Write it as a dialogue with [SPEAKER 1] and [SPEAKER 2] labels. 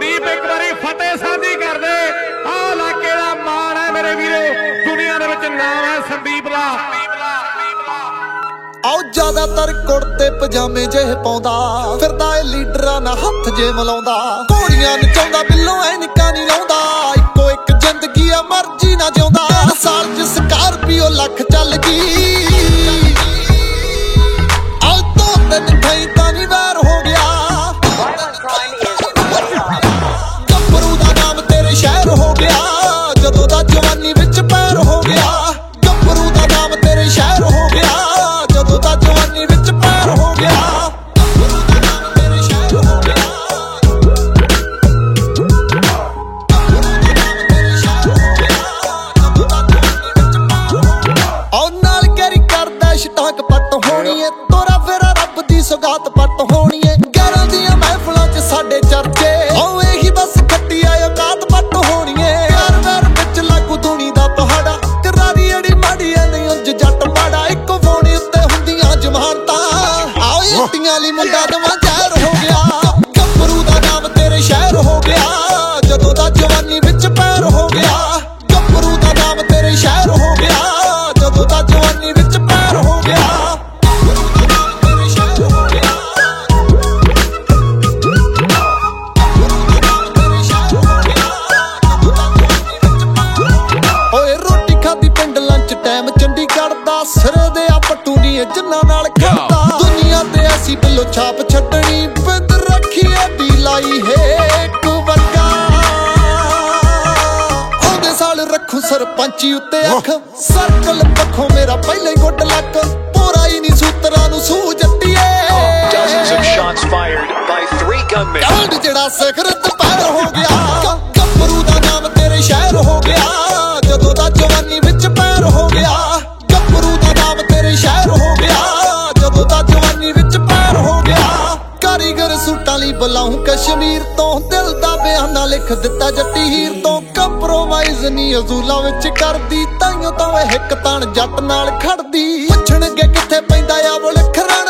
[SPEAKER 1] ਸੰਦੀਪ ਇੱਕ ਵਾਰੀ ਫਤਿਹ ਸਾਂਝੀ ਕਰਦੇ। ਆਹ ਇਲਾਕੇ ਦਾ ਮਾਣ ਹੈ ਮੇਰੇ ਵੀਰੋ, ਦੁਨੀਆ ਦੇ ਵਿੱਚ ਨਾਮ ਹੈ ਸੰਦੀਪ ਦਾ।
[SPEAKER 2] ਆਓ ਜ਼ਿਆਦਾਤਰ ਕੁੜਤੇ ਪਜਾਮੇ ਜਿਹੇ ਪਾਉਂਦਾ ਫਿਰਦਾ ਏ, ਲੀਡਰਾਂ ਨਾਲ ਹੱਥ ਜੇ ਮਿਲਾਉਂਦਾ। ਘੋੜੀਆਂ ਨਚਾਉਂਦਾ, ਬਿੱਲੋਂ ਐਨਕਾਂ ਨਹੀਂ ਲਾਉਂਦਾ। ਇੱਕੋ ਇੱਕ ਜ਼ਿੰਦਗੀ ਆ, ਮਰਜ਼ੀ ਨਾ ਜਿਉਂਦਾ। ਸਾਲ 'ਚ ਸਕਾਰਪੀਓ ਲੱਖ ਚੱਲ ਗਈ। ਅੱਜ ਤੋਂ 3 ਥਾਈਂ ਤਾਂ ਨਹੀਂ ਵੈਰ ਹੋ ਗਿਆ। ਗੱਭਰੂ ਦਾ ਨਾਮ ਤੇਰੇ ਸ਼ਹਿਰ ਹੋ ਗਿਆ, ਜਦੋਂ ਦਾ ਜਵਾਨੀ ਵਿੱਚ ਪੈਰ ਹੋ ਗਿਆ। ਗੱਭਰੂ ਦਾ ਨਾਮ ਤੇਰੇ ਸ਼ਹਿਰ ਹੋ ਗਿਆ, ਜਦੋਂ ਦਾ ਜਵਾਨੀ ਵਿੱਚ ਪੈਰ ਹੋ ਗਿਆ। ਗੱਭਰੂ ਦਾ ਨਾਮ ਤੇਰੇ ਸ਼ਹਿਰ ਹੋ ਗਿਆ, ਗੱਭਰੂ ਦਾ ਨਾਮ ਤੇਰੇ ਸ਼ਹਿਰ ਹੋ ਗਿਆ, ਜਦੋਂ ਦਾ ਜਵਾਨੀ ਵਿੱਚ ਪੈਰ ਹੋ ਗਿਆ। ਆਉ ਨਾਲ ਕੈਰੀ ਕਰਦਾ ਸ਼ਟਾਕ ਪੱਟ ਹੋਣੀ ਏ, ਤੋਰਾ ਫੇਰਾ ਰੱਬ ਦੀ ਸੁਗਾਤ ਪੱਟ ਹੋਣੀ ਏ। ਗਿਆਰਾਂ ਦੀਆਂ ਮਹਿਫਲਾਂ 'ਚ ਸਾਡੇ ਚਰਚੇ, ਆਉ ਇਹੀ ਬਸ ਖੱਟੀ ਆਇਓ ਕਾਤ ਪੱਟ ਹੋਣੀ ਏ। ਯਾਰ ਵੈਰ ਵਿੱਚ ਲਾਗੂ ਧੂਣੀ ਦਾ ਪਹਾੜਾ, ਕਰਾਰੀ ਅੜੀ ਮਾੜੀ ਐ ਨਹੀਂ ਉਂਝ ਜੱਟ ਮਾੜਾ। ਇੱਕੋ ਫੋਨੀ ਉੱਤੇ ਹੁੰਦੀਆਂ ਜ਼ਮਾਨਤਾਂ, ਆਓ ਇੱਟੀਆਂ ਲਈ ਮੁੰਡਾ ਦਵਾਂ ਜ਼ਹਿਰ ਹੋ ਗਿਆ। ਗੱਭਰੂ ਦਾ ਨਾਮ ਤੇਰੇ ਸ਼ਹਿਰ ਹੋ ਗਿਆ, ਜਦੋਂ ਦਾ ਜਵਾਨੀ ਵਿੱਚ ਪੈਰ ਹੋ ਗਿਆ। ਗੱਭਰੂ ਦਾ ਨਾਮ ਤੇਰੇ ਸ਼ਹਿਰ ਹੋ ਗਿਆ, ਜਦੋਂ ਦਾ ਜਵਾਨੀ ਵਿੱਚ ਪੈਰ ਹੋ ਗਿਆ। ਗੱਭਰੂ ਦਾ ਨਾਮ ਤੇਰੇ ਸ਼ਹਿਰ ਹੋ ਗਿਆ, ਗੱਭਰੂ ਦਾ ਨਾਮ ਤੇਰੇ ਸ਼ਹਿਰ ਹੋ ਗਿਆ, ਜਦੋਂ ਦਾ ਜਵਾਨੀ ਵਿੱਚ ਪੈਰ ਹੋ ਗਿਆ। ਓਏ ਰੋਟੀ ਖਾਦੀ ਪਿੰਡ ਲੰਚ ਟਾਈਮ ਚੰਡੀਗੜ੍ਹ ਦਾ, ਸਿਰੇ ਦੇ ਆ ਪੱਟੂ ਨੀ ਜਿੰਨਾਂ ਨਾਲ ਖੜਦਾ। ਦੁਨੀਆ ਤੇ ਐਸੀ ਬਿੱਲੋ ਛਾਪ ਛੱਡਣੀ, ਬਿੰਦ ਰੱਖੀ ਐਡੀ ਲਾਈ ਹੇਕ ਵਰਗਾ। ਆਉਂਦੇ ਸਾਲ ਰੱਖੂ ਸਰਪੰਚੀ ਉੱਤੇ ਅੱਖ, ਸਰਕਲ ਪੱਖੋਂ ਮੇਰਾ ਪਹਿਲਾਂ ਹੀ ਗੁੱਡ ਲੱਕ। ਪੂਰਾ ਹੀ ਨਹੀਂ ਸੂਤਰਾਂ ਨੂੰ ਸੂਝ ਜੱਟੀਏ।
[SPEAKER 3] Dozens of shots fired by 3 gunmen.
[SPEAKER 2] ਕਾਂਡ ਜਿਹੜਾ ਸਿਖਰ ਦੁਪਹਿਰ ਹੋ ਗਿਆ। ਗੱਭਰੂ ਦਾ ਨਾਮ ਤੇਰੇ ਸ਼ਹਿਰ ਹੋ ਗਿਆ, ਜਦੋਂ ਦਾ ਜਵਾਨੀ ਵਿੱਚ ਪੈਰ ਹੋ ਗਿਆ। ਗੱਭਰੂ ਦਾ ਨਾਮ ਤੇਰੇ ਸ਼ਹਿਰ ਹੋ ਗਿਆ, ਜਦੋਂ ਦਾ ਜਵਾਨੀ ਵਿੱਚ ਪੈਰ ਹੋ ਗਿਆ। ਕਾਰੀਗਰ ਸੂਟਾਂ ਲਈ ਬੁਲਾਉਂ ਕਸ਼ਮੀਰ ਤੋਂ, ਦਿਲ ਦਾ ਬਿਆਨਾ ਲਿਖ ਦਿੱਤਾ ਜੱਟੀ ਹੀਰ ਤੋਂ। ਕੰਪਰੋਮਾਈਜ਼ ਨਹੀਂ ਅਜ਼ੂਲਾਂ ਵਿੱਚ ਕਰਦੀ, ਤਾਈਓ ਤਾਂ ਇਹ ਹਿੱਕ ਤਾਣ ਜੱਟ ਨਾਲ ਖੜਦੀ। ਪੁੱਛਣਗੇ ਕਿੱਥੇ ਪੈਂਦਾ ਆ ਵਲਖਰਾ